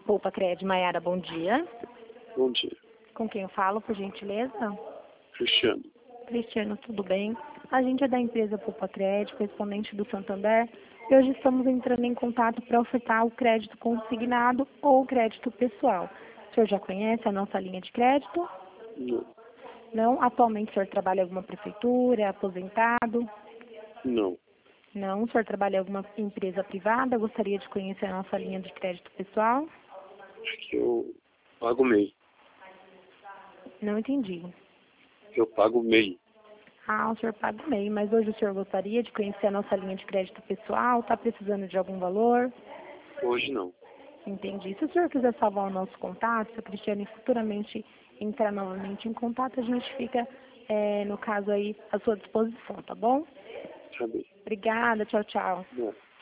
Poupa Cred, Maiara, bom dia. Bom dia. Com quem eu falo, por gentileza? Cristiano. Cristiano, tudo bem? A gente é da empresa Poupa Cred, correspondente do Santander, e hoje estamos entrando em contato para ofertar o crédito consignado ou o crédito pessoal. O senhor já conhece a nossa linha de crédito? Não. Não? Atualmente o senhor trabalha em alguma prefeitura, é aposentado? Não. Não. O senhor trabalha em alguma empresa privada? Gostaria de conhecer a nossa linha de crédito pessoal? Acho que eu pago MEI. Não entendi. Eu pago MEI. Ah, o senhor paga o MEI, mas hoje o senhor gostaria de conhecer a nossa linha de crédito pessoal? Está precisando de algum valor? Hoje não. Entendi. Se o senhor quiser salvar o nosso contato, se a Cristiane futuramente entrar novamente em contato, a gente fica, no caso aí, à sua disposição, tá bom? Sabe? Obrigada, tchau, tchau. Não.